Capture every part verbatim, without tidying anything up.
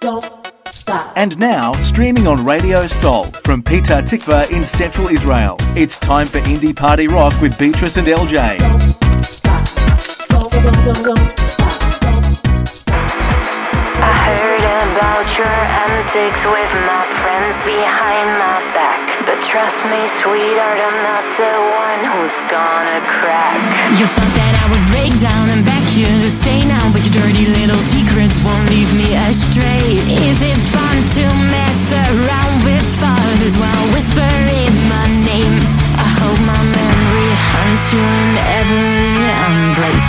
don't stop. And now, streaming on Radio Soul from Petah Tikva in central Israel. It's time for Indie Party Rock with Beatrice and L J. Don't stop. Don't, don't, don't, don't stop. Don't stop. I heard about your antics with my friends behind my back. But trust me, sweetheart, I'm not the one who's gonna crack. You thought that I would break down and back you to stay now, but your dirty little secrets won't leave me astray. Is it fun to mess around with others while whispering my name? I hope my memory haunts you in every embrace.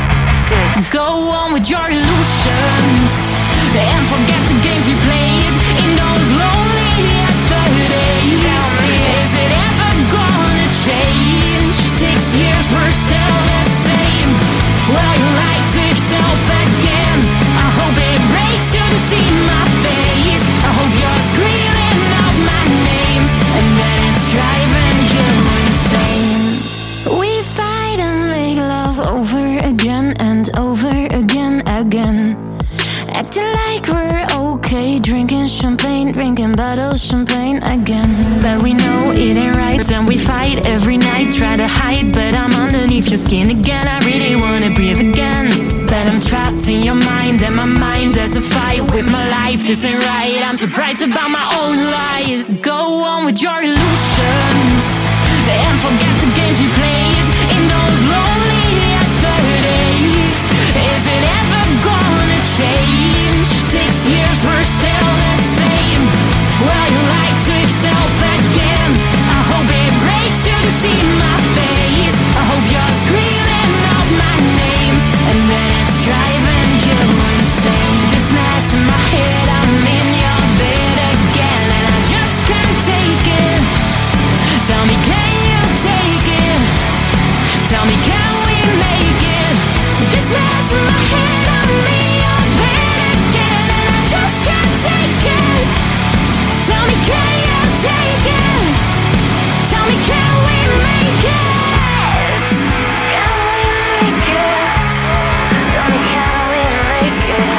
Go on with your illusions and forget the games we played in those lonely yesterdays. Is it ever gonna change? Six years we're still the same. Well, you lied to yourself again. I hope it breaks you to see my face. I hope you're screaming out my name and that it's driving you insane. We fight and make love over again and over again, again. Acting like we're okay, drinking champagne, drinking bottles champagne again. But we know it ain't right, and we fight every night. Try to hide, but I'm underneath your skin again. I really wanna breathe again, but I'm trapped in your mind, and my mind has a fight with my life. This ain't right, I'm surprised about my own lies. Go on with your illusions and forget the games we played in those lonely yesterdays. Is it ever gonna change? Six years we're still the same. Well, you lied to yourself again. I hope it breaks you to see my face. I hope you're screaming out my name and then it's driving you insane. This mess in my head, I'm in your bed again and I just can't take it. Tell me, can you take it? Tell me, can we make it? This mess in my head, I'm in your bed again and I just can't take it. Tell me, can you take it? Tell me, can we make it? Can we make it? Tell me, can we make it?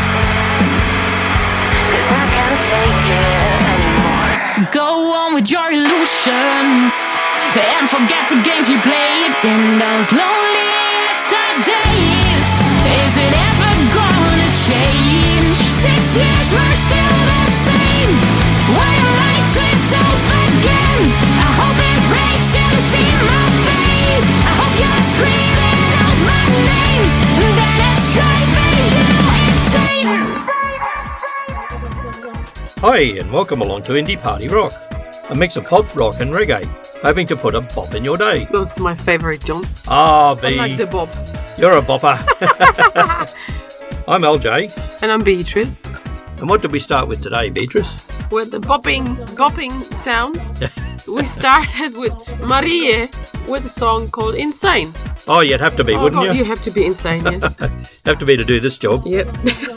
'Cause I can't take it anymore. Go on with your illusions and forget the games we played in those lonely yesterdays. Is it ever gonna change? Six years we're still the same. Why you lied to yourself again? I hope it breaks you to see my face. I hope you're screaming out my name and then it's driving you insane. Hi, and welcome along to Indie Party Rock, a mix of pop, rock and reggae, hoping to put a bop in your day. That's my favourite, John. Ah, I B, like the bop. you're a bopper. I'm L J, And I'm Beatrice. and what did we start with today, Beatrice? With the bopping, bopping sounds, we started with Marie with a song called Insane. Oh, you'd have to be, Oh, wouldn't God, you? you have to be insane, yes. Have to be to do this job. Yep.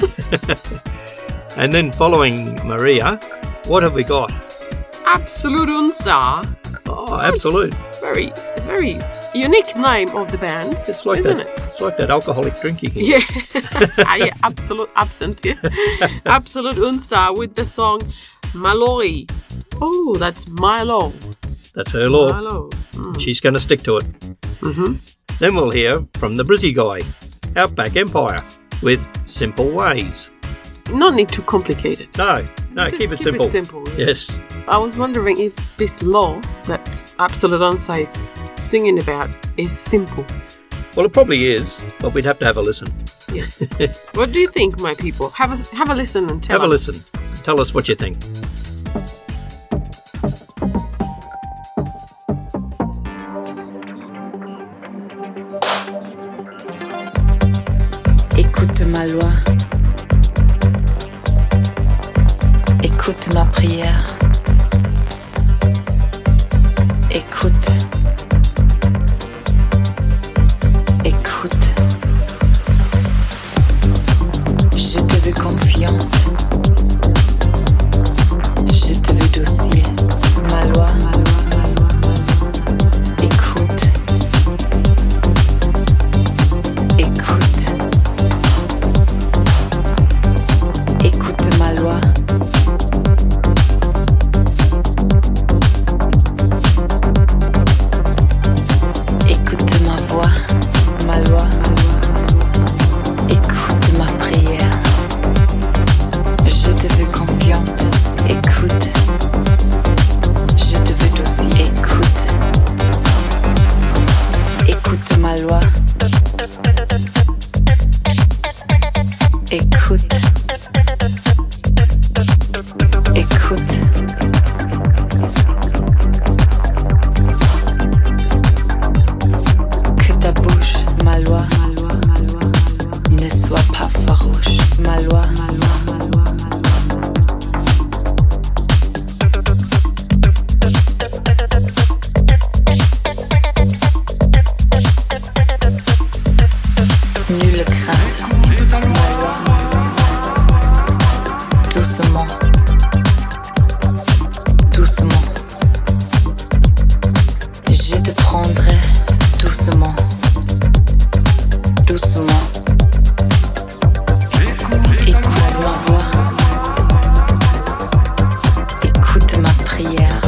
And then following Maria, what have we got? Absolute Unsa. Oh, Absolute. It's very, very unique name of the band, It's like isn't that. it? It's like that alcoholic drink you can Yeah. Ah, yeah, Absolute Absent, yeah. Absolute Unsa with the song Mallory. Oh, that's Milo. That's her law. Milo. Mm. She's going to stick to it. Mm-hmm. Then we'll hear from the Brizzy guy, Outback Empire, with Simple Ways. No need to complicate it. No, no, Just keep it keep simple. it simple, yeah. Yes. I was wondering if this law that Absolute Unsa is singing about is simple. Well, it probably is, but we'd have to have a listen. Yeah. What do you think, my people? Have a have a listen and tell Have a us. listen. Tell us what you think. Écoute ma loi, écoute ma prière, écoute, écoute, je te veux confiante, je te veux docile, ma loi, écoute, écoute. Écoute ma loi. Écoute ma voix, ma loi. Écoute ma prière. Je te veux confiante. Écoute. Je te veux docile. Écoute. Écoute ma loi. Écoute. Écoute. Que ta bouche, ma loi, ne soit pas farouche, ma loi. Nulle crainte, ma loi. Doucement, doucement. Je te prendrai doucement, doucement. Écoute ma voix, écoute ma prière.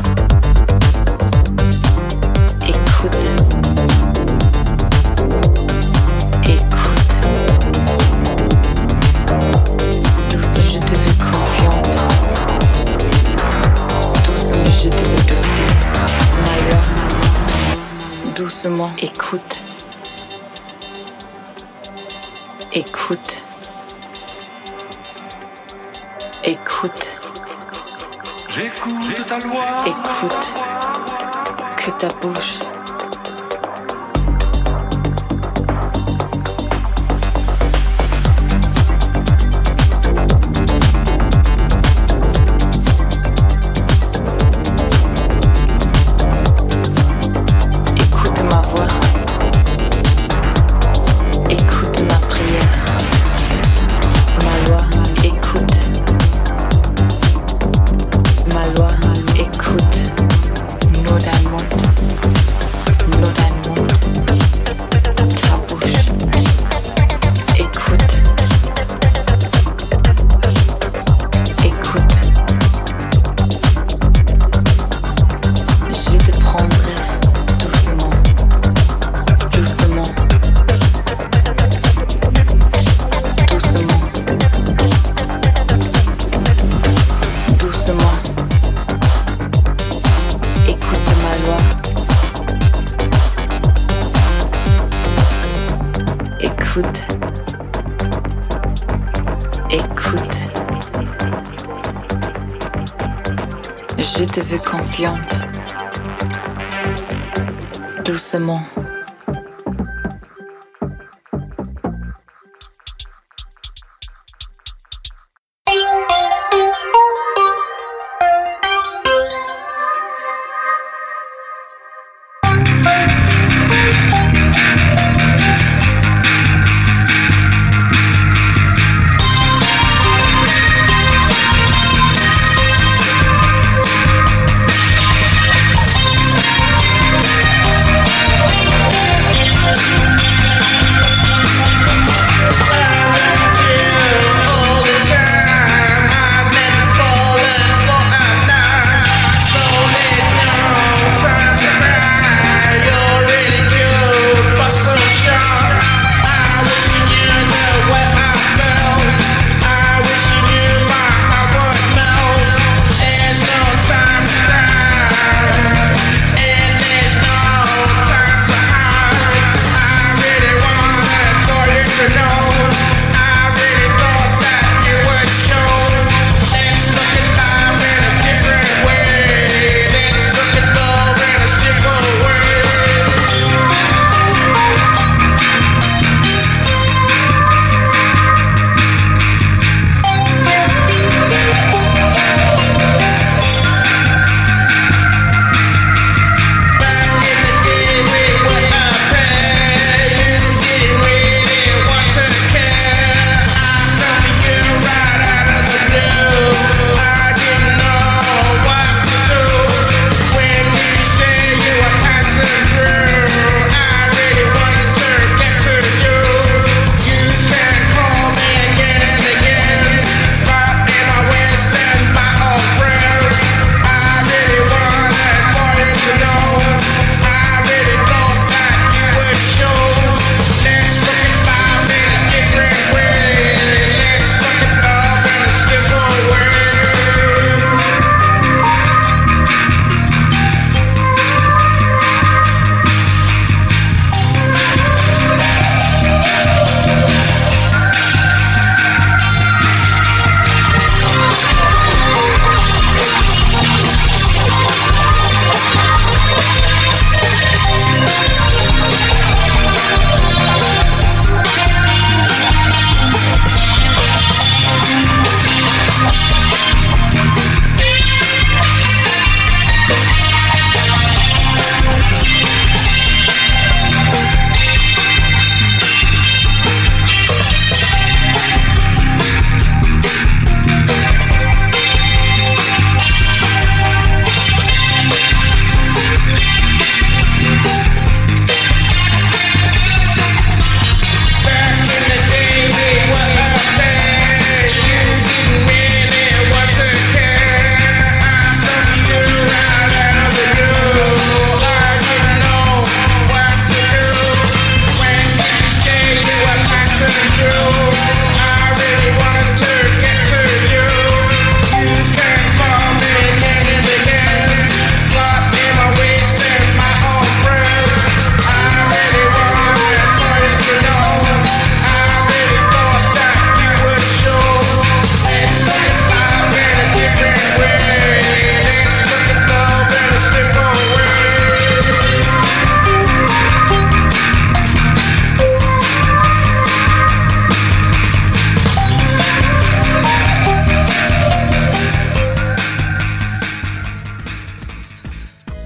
Écoute, écoute. Douce, je te veux confiante. Doucement, je te veux docile. Ma loi. Doucement, écoute. Écoute. Écoute. J'écoute ta loi. Écoute. Que ta bouche. Écoute ma voix. Écoute ma prière. Ma loi. Écoute. Ma loi. Écoute. Nous dans le monde. Nous dans le monde. Ta bouche. Écoute. Écoute. Je te prendrai doucement. Doucement. Doucement. Doucement. Écoute ma loi. Écoute. Écoute. Je te veux confiante. Doucement. J'écoute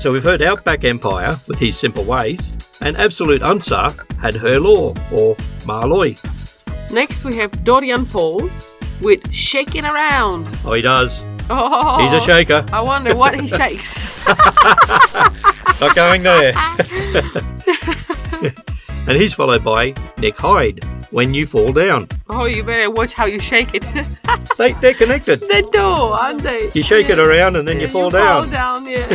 So we've heard Outback Empire with his simple ways, and Absolute Unsa had her law, or Maloi. Next we have Dorian Paul with Shaking Around. Oh, he does. Oh, He's a shaker. I wonder what he shakes. Not going there. And he's followed by Nick Hyde, When You Fall Down. Oh, you better watch how you shake it. They, they're connected. They do, aren't they? You shake Yeah. it around and then you Yeah, fall you down. fall down, yeah.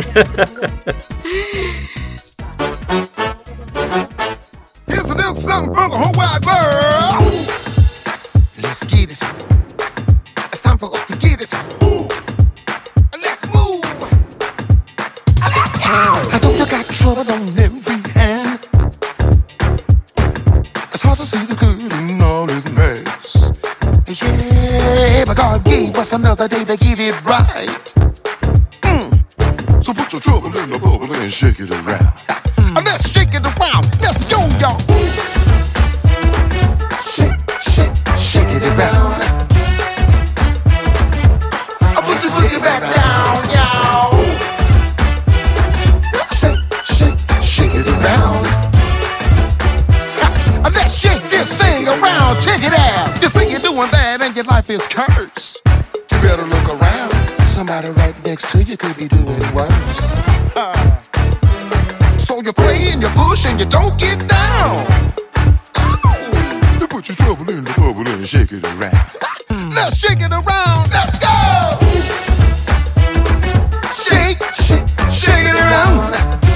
Here's a little something for the whole wide world. Let's get it. It's time for us to get it. Let's move. Let's go. I know you got trouble on every hand. It's hard to see the good in all this mess. Yeah, but God gave us another day to get it right. Mm. So put your trouble in the bubble and shake it around. Mm. Let's shake it around. Let's go, y'all. Shake, shake, shake it around. I put your boogie back down, y'all. Shake, shake, shake it around. Ha, let's shake this thing around. Check it out. You say you're doing bad and your life is cursed. You better look around. Somebody right next to you could be doing worse. Ha. So you play and you push and you don't get down. Oh, you put your trouble in the bubble and shake it around. Let's shake it around. Let's go. Shake, shake, shake it around.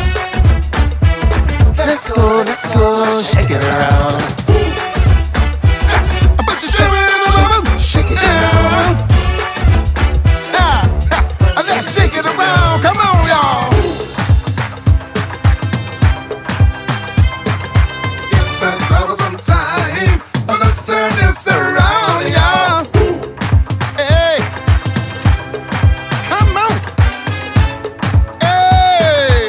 Let's go, let's go, shake it around. I put your trouble in the bubble, shake it around. Ah, ah, let's shake it around. Come on, y'all. It's a troublesome time, but let's turn this around, y'all. Hey, come on. Hey,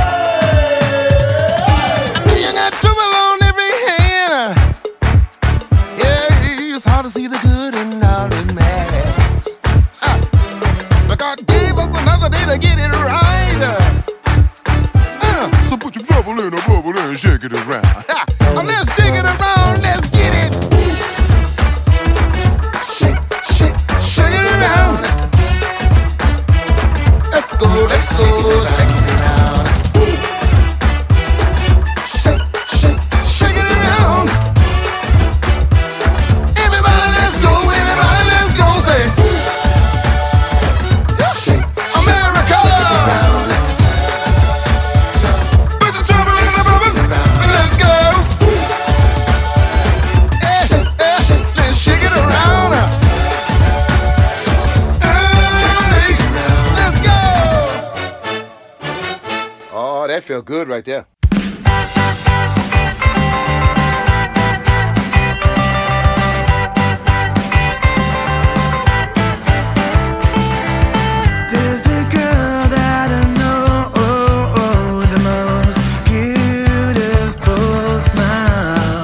I know you got trouble on every hand. Yeah, it's hard to see the good in all this mess. Ah, but God gave us another day to get it right. Uh, so put your trouble in a bubble and shake it around. Ha, uh, let's shake it around. Let's get it. Shake, shake, shake it around. Let's go, let's go, shake it around. Shake, shake, shake it around. Everybody, let's go, everybody, let's go, say. Shake, America. Put your trouble in the bubble and let's go. Eh, eh, let's shake it around. Eh, let's go. Oh, that felt good right there. There's a girl that I know, oh, oh, the most beautiful smile.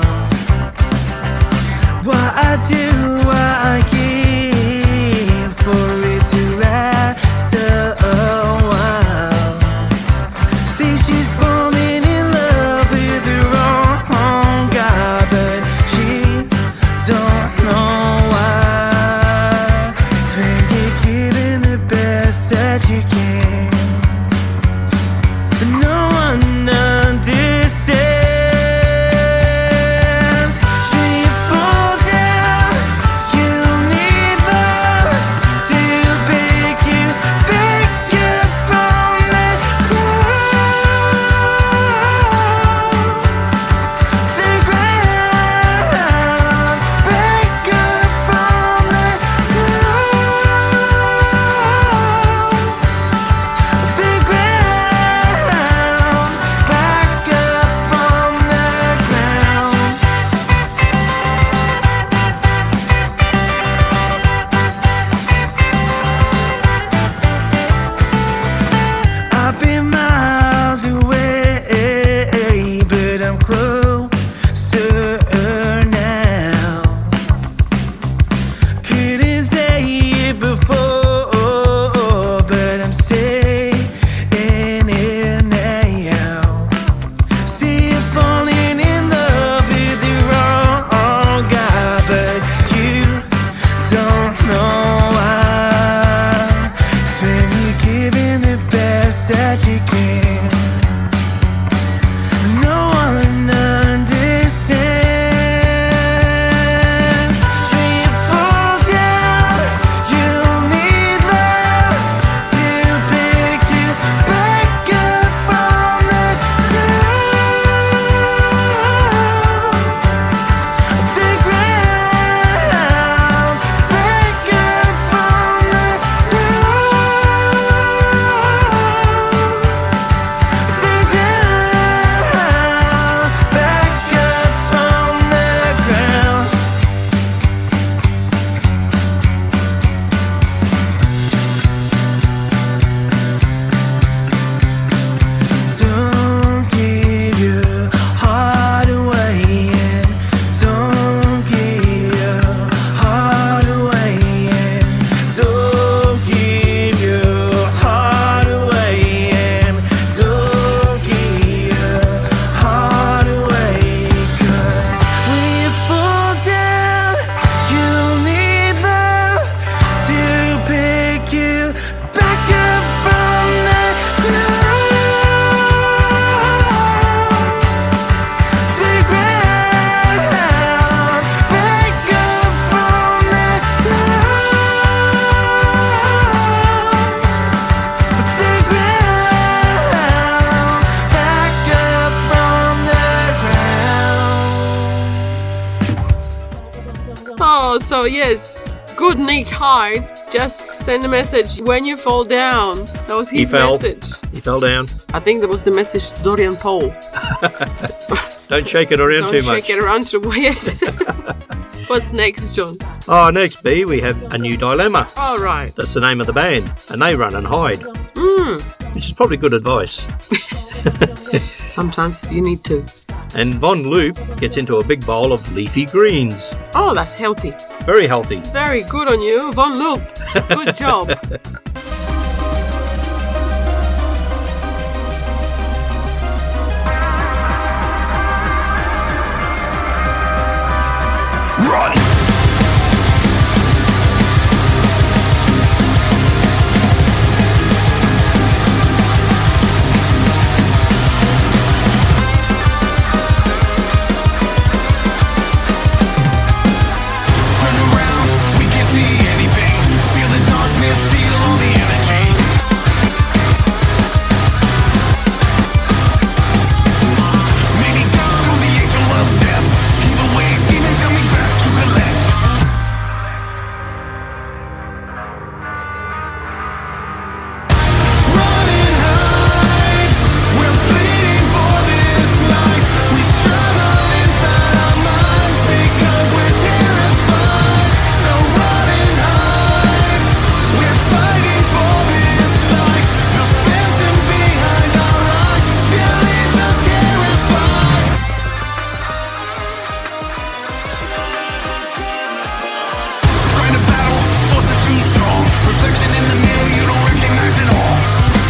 What I do, what I give for it to last a while. See, she's falling in love with her own guy, but she don't know why. It's when you're giving the best that you can, but no one understands. So you fall down, you need So yes, good Nick Hyde. Just send a message when you fall down. That was his He fell. message. He fell down. I think that was the message to Dorian Paul. Don't shake it around Don't too shake much. it around too much. Yes. What's next, John? Oh, next, B, we have A New Dilemma. All right. That's the name of the band, and they run and hide, Mm. which is probably good advice. Sometimes you need to. And Von Loop gets into a big bowl of leafy greens. Oh, that's healthy. Very healthy. Very good on you, Von Loop. Good job. Run! Turn around, we can't see anything. Feel the darkness steal all the energy. Many down to the angel of death. Either way, demons coming back to collect. Run and hide. We're pleading for this life. We struggle inside our minds because we're terrified. So run and hide. We're fighting for this life. The phantom behind our eyes still leaves us terrified. Trying to battle, forces too strong. Reflection in the mirror, you don't recognize it all.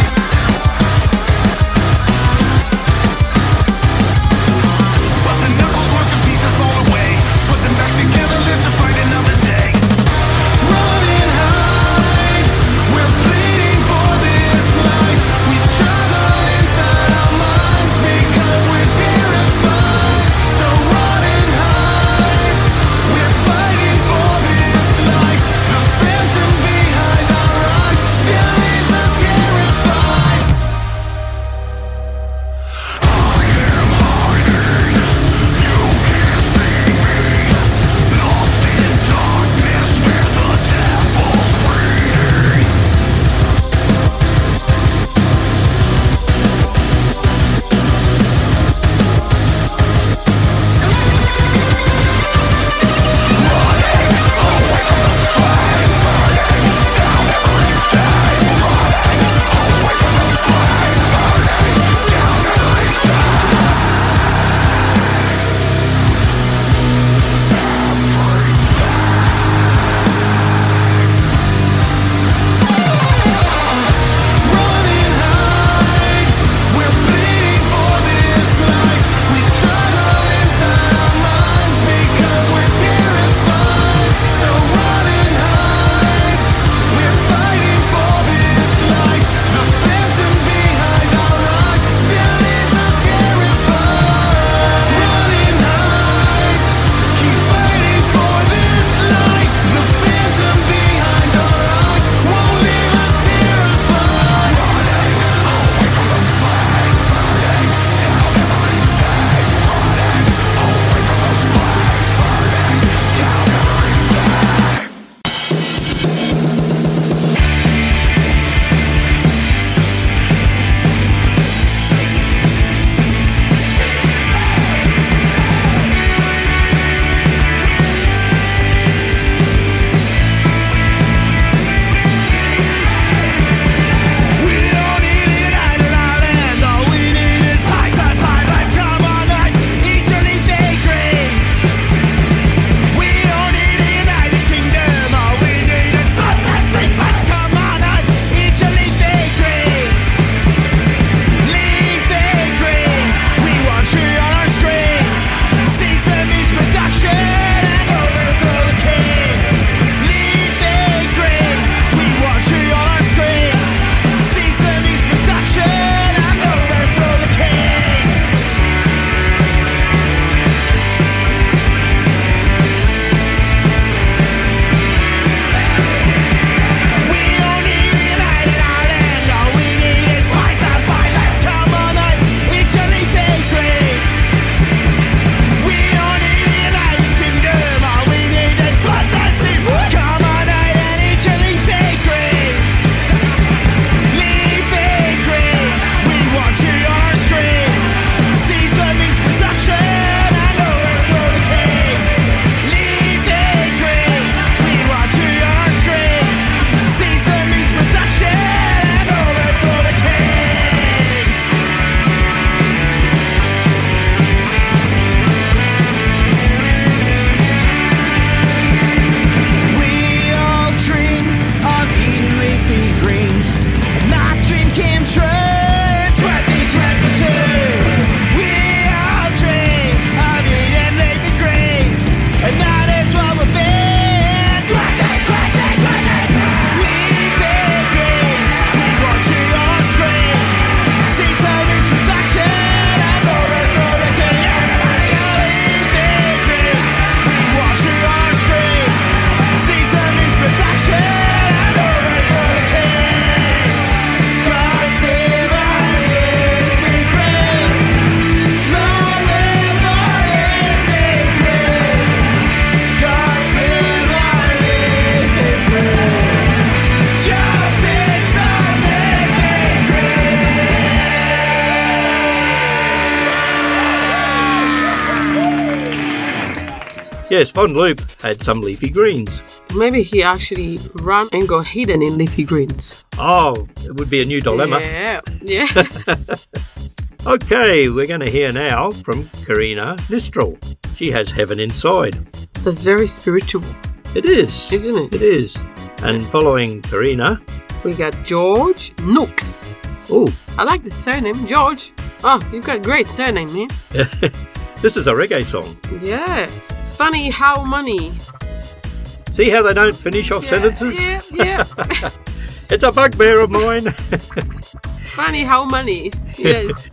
Busting knuckles, watching pieces fall away. Put them back together, live to fight another day. Run and hide. We're pleading for this life. We struggle inside our minds because we're terrified. So run and hide. We're fighting for this life. The phantom behind our eyes Yes, Von Loop had some leafy greens. Maybe he actually ran and got hidden in leafy greens. Oh, it would be a new dilemma. Yeah, yeah. Okay, we're going to hear now from Karina Nistral. She has Heaven Inside. That's very spiritual. It is. Isn't it? It is. And following Karina, we got George Nooks. Oh, I like the surname, George. Oh, you've got a great surname, man. This is a reggae song. Yeah. Funny how money. See how they don't finish off Yeah, sentences? yeah, yeah. It's a bugbear of mine. Funny how money. Yes.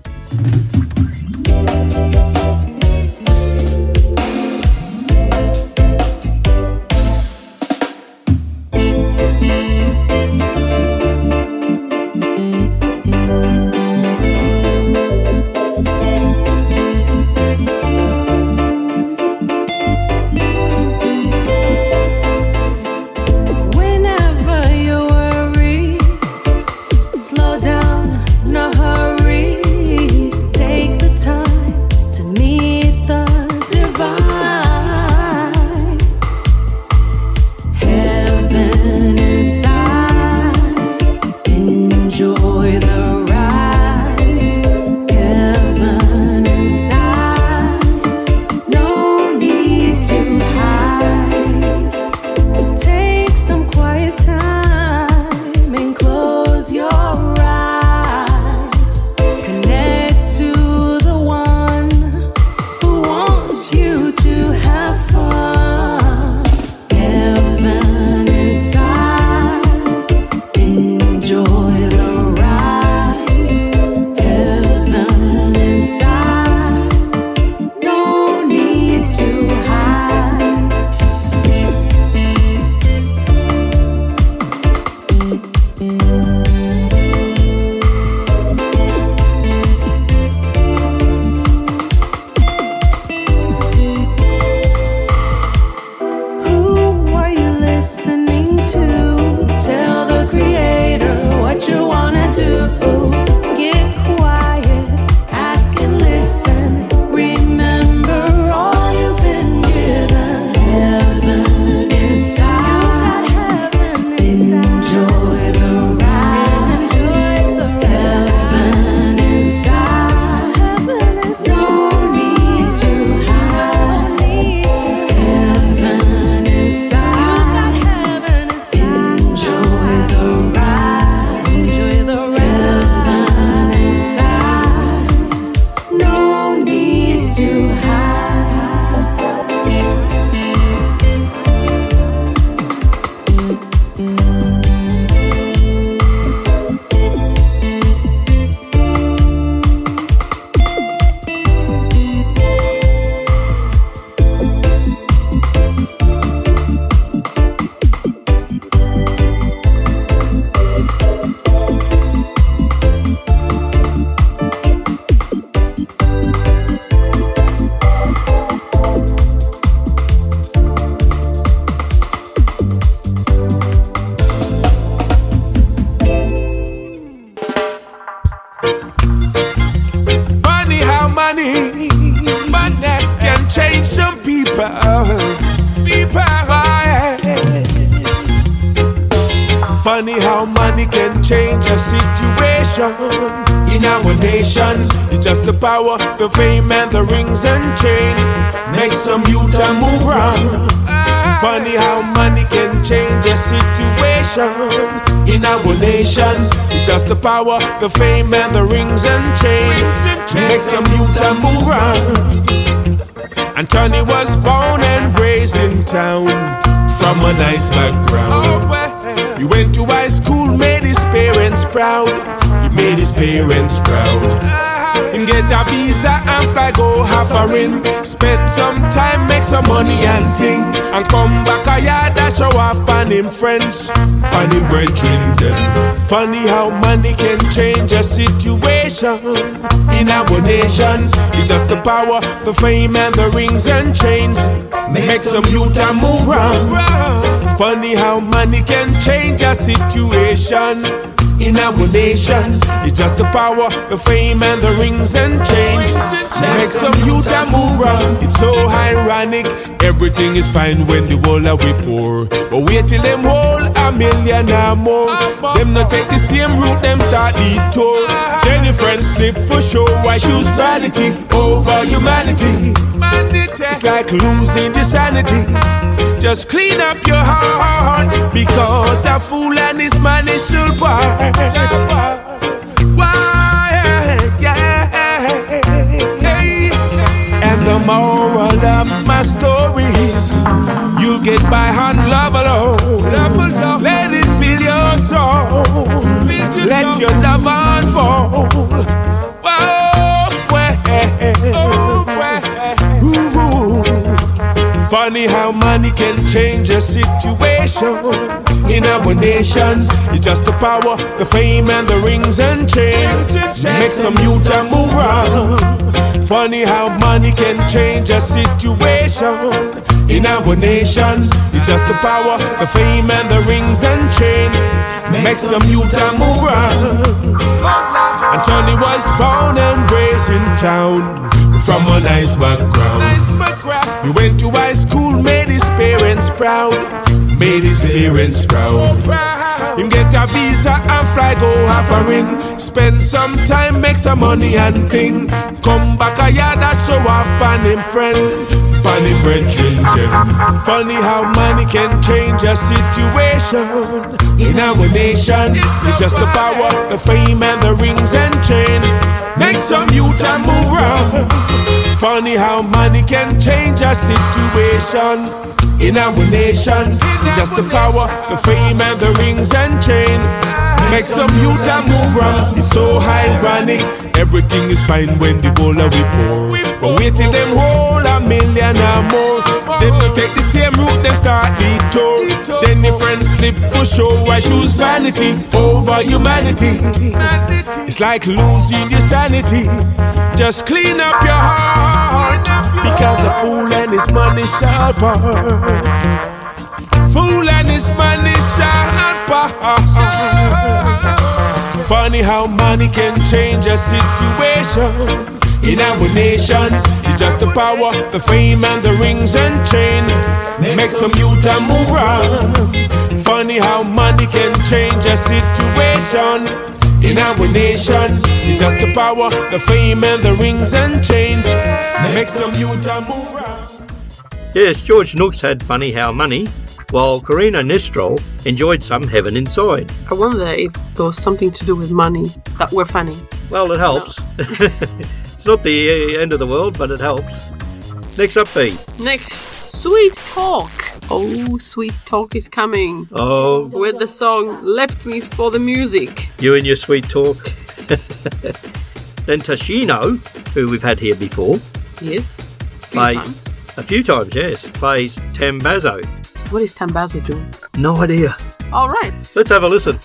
Whenever you worry, slow down, no hurry. Take the time to meet the divine. Heaven inside, enjoy the ride. Heaven inside, no need to hide. Take some quiet time and close your eyes. Connect to the one who wants you to have fun. Heaven inside, enjoy the ride. Heaven inside, no need to hide. Who are you listening to? Tell the creator what you wanna do. Get quiet, ask and listen. Remember all you've been given. Heaven inside, enjoy the ride. Heaven inside, no need to hide. Heaven inside, enjoy the ride. Heaven inside, no need to hide. Money, how money, money can change some people. People, yeah. Funny how money can change a situation in our nation. It's just the power, the fame, and the rings and chain make some youth a move round. Funny how money can change a situation in our nation. It's just the power, the fame, and the rings and chains make some youth a move round. And Tony was born and raised in town from a nice background. He went to high school, made his parents proud. He made his parents proud. Him get a visa and fly go Hafarin. Spend some time, make some money and ting. And come back a yard and show off on him friends, on him brethren them. Funny how money can change a situation in our nation. It's just the power, the fame, and the rings and chains make some youth a move round. Funny how money can change a situation in our nation. It's just the power, the fame, and the rings and chains. Make some youth a move round. It's so ironic. Everything is fine when the world are we poor, but wait till them hold a million or more. Them not take the same route, them start the tour. Then your friends slip for sure. Why choose vanity over humanity? It's like losing your sanity. Just clean up your heart, because a fool and his money should part. Why, yeah. And the moral of my story is, you'll get by on love alone. Let it fill your soul. Let your love unfold. Whoa, ooh. Funny how money can change a situation in our nation. It's just the power, the fame, and the rings and chains. Make some youth a move around. Funny how money can change a situation in our nation. It's just the power, the fame, and the rings and chains. Make some youth a move around. Anthony was born and raised in town from a nice background. He went to high school, made his parents proud. Made his parents proud. Him get a visa and fly go offering. Spend some time, make some money and thing. Come back a yard and show off pan him friend, pan him brethren them. Funny how money can change a situation in our nation. It's just the power, the fame, and the rings and chain. Make some youth and move round. Funny how money can change a situation in our nation. It's just the power, the fame, and the rings and chain. Make some youth and move round. It's so ironic. Everything is fine when the whole are we poor, but wait till them hold a million or more. Them don't take the same route, them start the tour. Then the friends slip for sure. I choose vanity over humanity. It's like losing your sanity. Just clean up your heart, because a fool and his money shall part. Fool and his money shall part. Funny how money can change a situation in our nation. It's just the power, the fame, and the rings and chain. Make some youth and move round. Funny how money can change a situation in our nation. It's just the power, the fame, and the rings and chains. Make some youth and move round. Yes, George Nooks had Funny How Money, while Karina Nistro enjoyed some Heaven Inside. I wonder if there was something to do with money that were funny. Well, it helps. No. It's not the end of the world, but it helps. Next up, B. Next, Sweet Talk. Oh, Sweet Talk is coming. Oh. With the song Left Me for the Music. You and your sweet talk. Then Tashino, who we've had here before. Yes. A few plays, times. A few times, yes. Plays Tambazo. What is Tambazo doing? No idea. All right. Let's have a listen.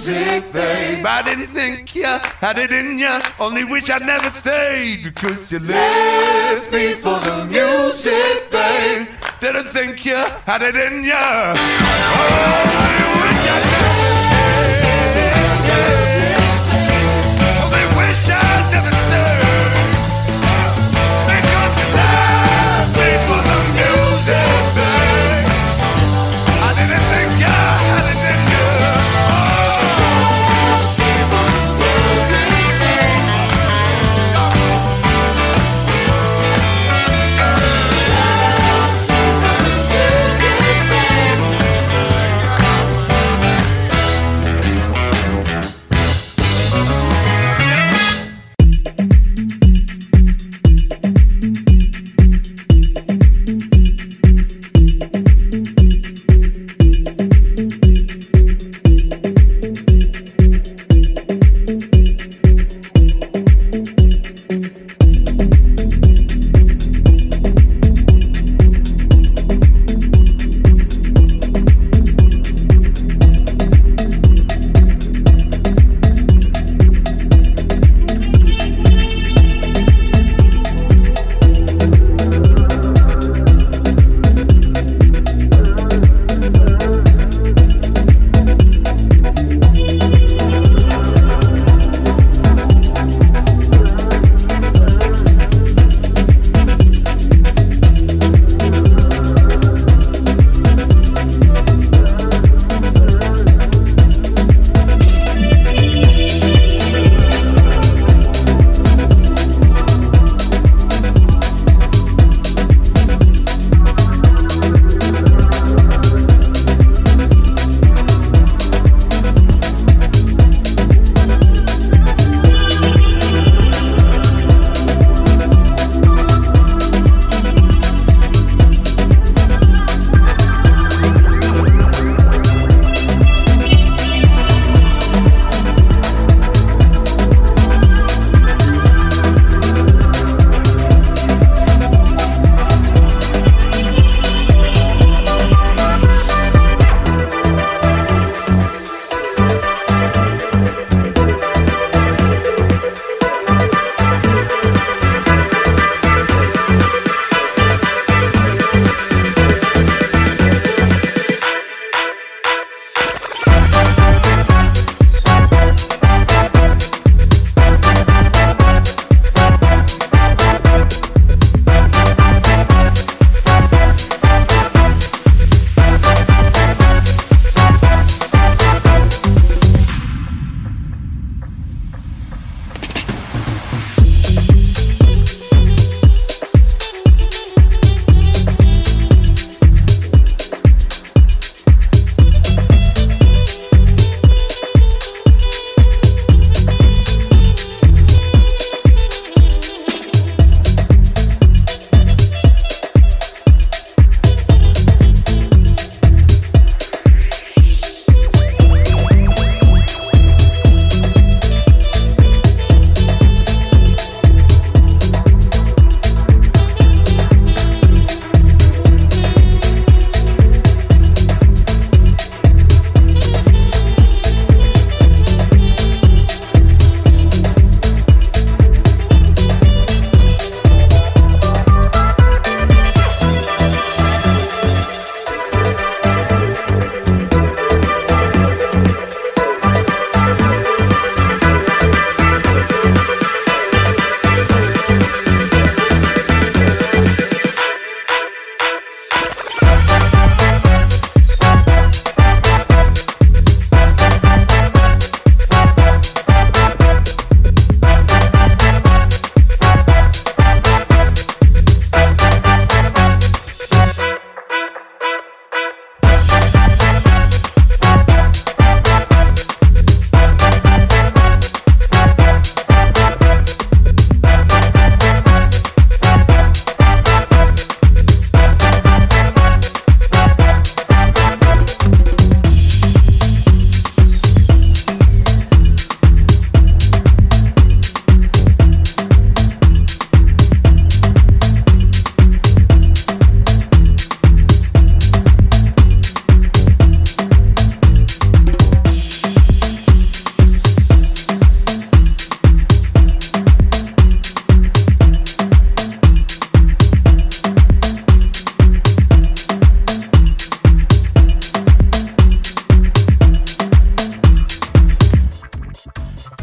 music, babe. I didn't think ya had it in ya, only wish I'd never stayed, because you left me for the music, babe. Didn't think ya had it in ya, only wish I'd never stayed. Only wish I'd never stayed, because you left me for the music, babe. I didn't think ya had it in ya.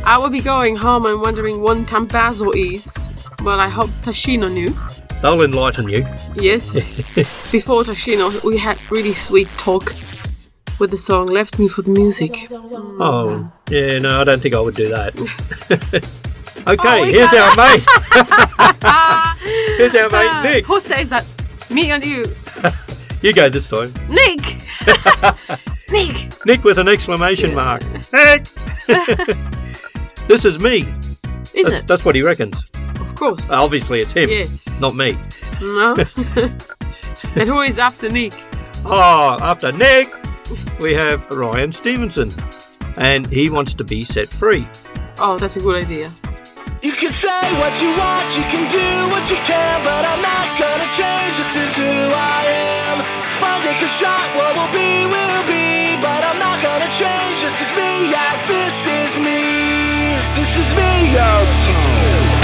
I will be going home and wondering what tambazo is. Well, I hope Tashino knew. They'll enlighten you. Yes. Before Tashino, we had really sweet talk with the song Left Me for the Music. Oh, yeah, no, I don't think I would do that. Okay, Oh, we here's got- our mate. Here's our mate, Nick. Who says that? Me and you. You go this time. Nick! Nick! Nick with an exclamation mark. Nick! This is me. Is that's, it? That's what he reckons. Of course. Obviously, it's him, Yes. not me. No. And who is after Nick? Oh, after Nick, we have Ryan Stevenson. And he wants to be set free. Oh, that's a good idea. You can say what you want, you can do what you can, but I'm not gonna change, this is who I am. Fun, take a shot, what will be, will be, but I'm not gonna change, this is me, yeah, this is me, this is me, yo.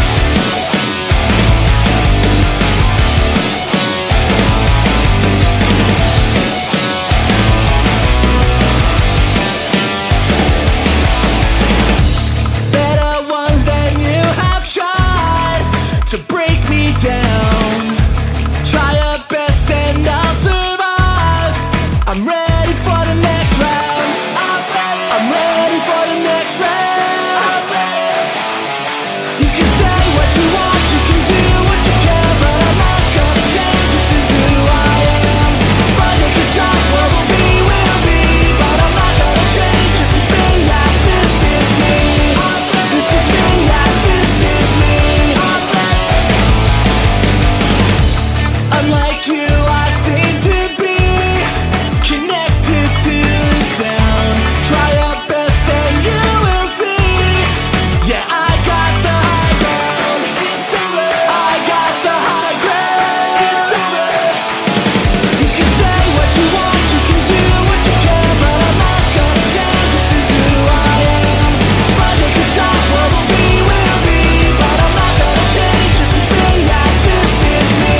To break me down, try your best and I'll survive. I'm ready for the next round. I'm ready for the next round. You can say what you want, you can do what you can, but I'm not gonna change. This is who I am. If I take a shot, what will be, will be, but I'm not gonna change. This is me, yeah, this is me. This is me, yeah, this is me. Unlike you, I seem to be connected to the sound. Try your best and you will see. Yeah, I got the high ground. I got the high ground. You can say what you want, you can do what you can, but I'm not gonna change. This is who I am. If I take a shot, what will be, will be, but I'm not gonna change. This is me, yeah, this is me.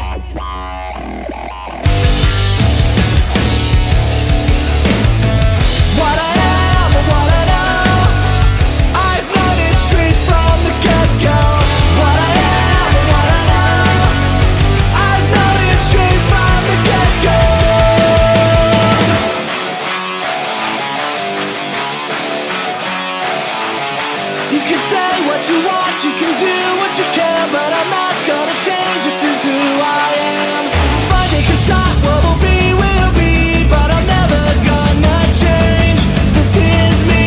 What I am and what I know, I've known it straight from the get-go. What I am and what I know, I've known it straight from the get-go. You can say what you want, you can do what you can, but I'm not gonna change, this is who I am. If I take a shot, what will be, will be, but I'm never gonna change, this is me.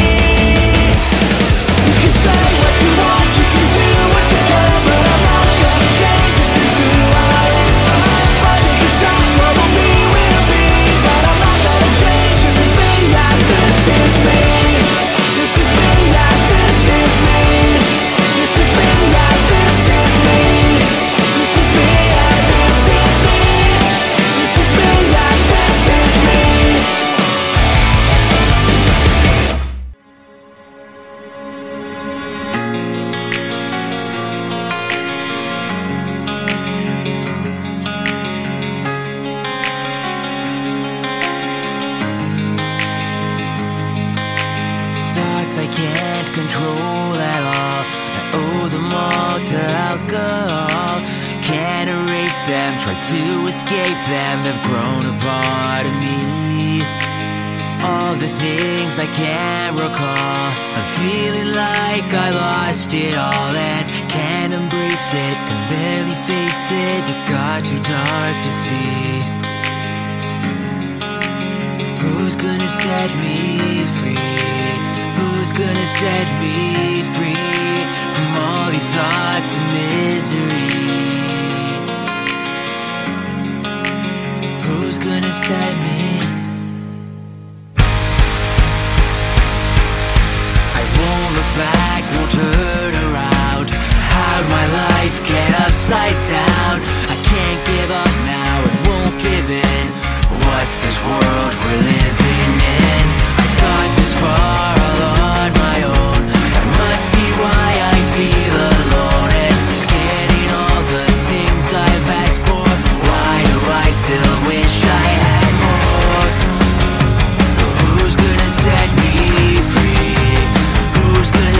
You can say what you want, you can do what you can, but I'm not gonna change, this is who I am. If I take a shot, what will be, will be, but I'm not gonna change, this is me, yeah, this is me. This is me, yeah, this is me. This is me, yeah, this is me. This is me, yeah, this is me. This is me, yeah, this is me. Thoughts I can't control at all, I owe them all to alcohol. Can't erase them, try to escape them, they've grown a part of me. All the things I can't recall, I'm feeling like I lost it all and can't embrace it, can barely face it, it got too dark to see. Who's gonna set me free? Who's gonna set me free from all these thoughts of misery? Who's gonna set me? I won't look back, won't turn around. How'd my life get upside down? I can't give up now, I won't give in. What's this world we're living in? I got this far all on my own. That must be why I feel alone and getting all the things I've asked for. Why do I still wish I had more? So who's gonna set me free? Who's gonna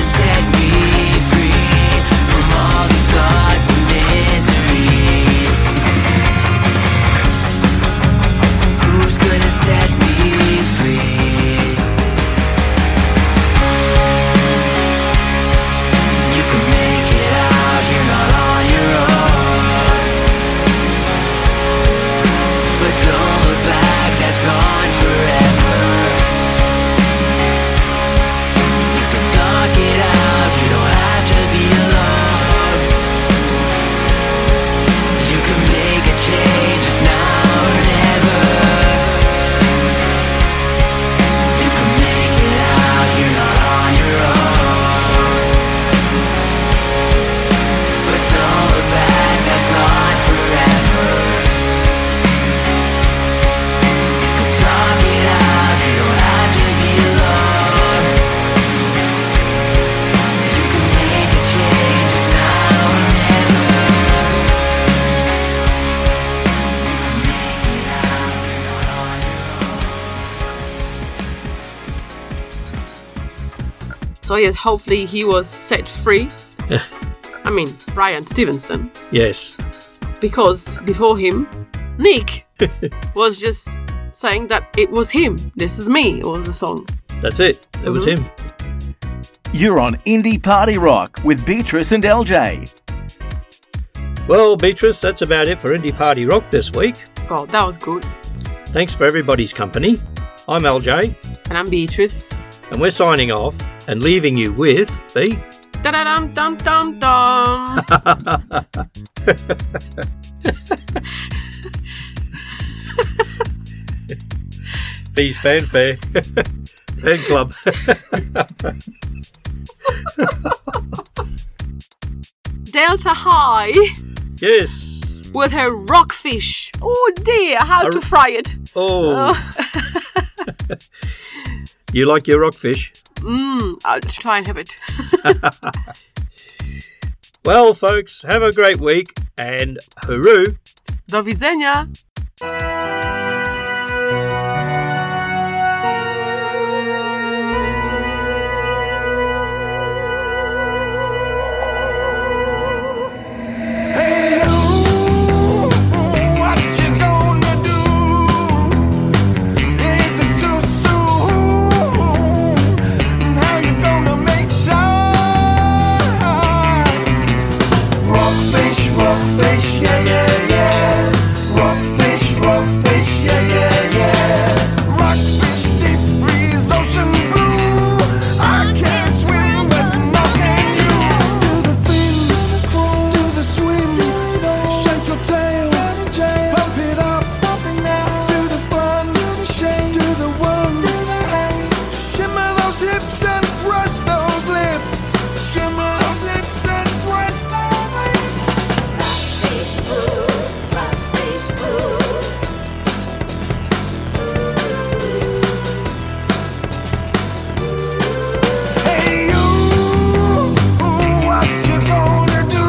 So yes, hopefully he was set free. I mean, Brian Stevenson. Yes. Because before him, Nick was just saying that it was him. This is me. It was the song. That's it. It was Mhm. him. You're on Indie Party Rock with Beatrice and L J. Well, Beatrice, that's about it for Indie Party Rock this week. Oh, that was good. Thanks for everybody's company. I'm L J. And I'm Beatrice. And we're signing off and leaving you with B. Da-da-dum, dum, dum, dum. B's fanfare. Fan club. Delta High Yes. with her rockfish. Oh dear, how A- to fry it. Oh. You like your rockfish? Mmm, I'll just try and have it. Well, folks, have a great week and hooroo. Do widzenia. Hey you, what you gonna do? Is it too soon? How you gonna make time? Rockfish, rockfish, yeah, yeah, yeah. Rockfish, rockfish, yeah, yeah, yeah. Rockfish, deep freeze, ocean blue. I can't swim, but now can you? Do the fin, do the swim, shake your tail, pump it up, do the fun, shake, do the one, shimmer those hips and press those lips, shimmer those hips and press those lips. Hey you, what you gonna do?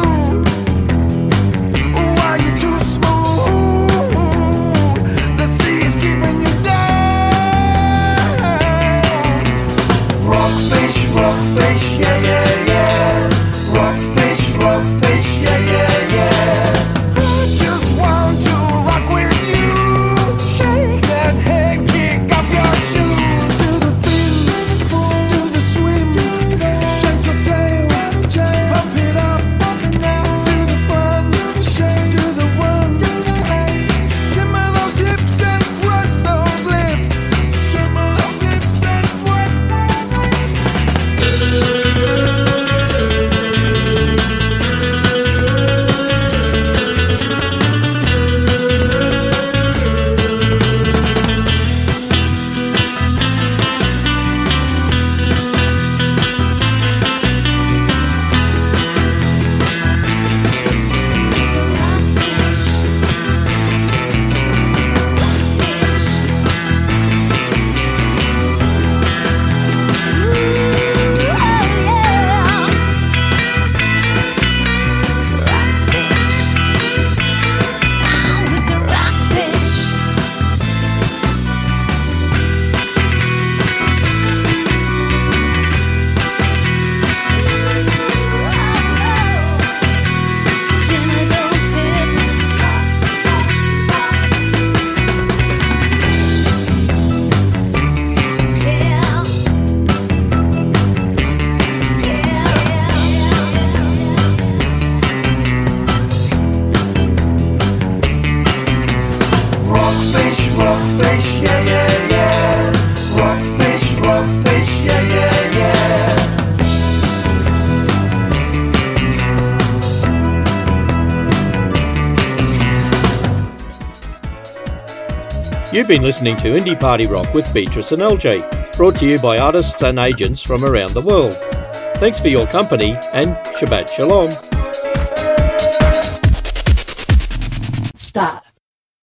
Why you too smooth? The sea is keeping you down. Rockfish, rockfish, yeah, yeah, yeah. Rockfish, rockfish, yeah, yeah, yeah. I just want to rock with you. Shake that head, kick up your shoes. Do the fin, do the swim, shake your tail, pump it up, do the fun, shake, do the one, shimmer those hips and press those lips, shimmer those hips and press those Rockfish, rockfish, yeah, yeah, yeah. Rockfish, rockfish, yeah, yeah, yeah. You've been listening to Indie Party Rock with Beatrice and L J, brought to you by artists and agents from around the world. Thanks for your company and Shabbat Shalom. Stop.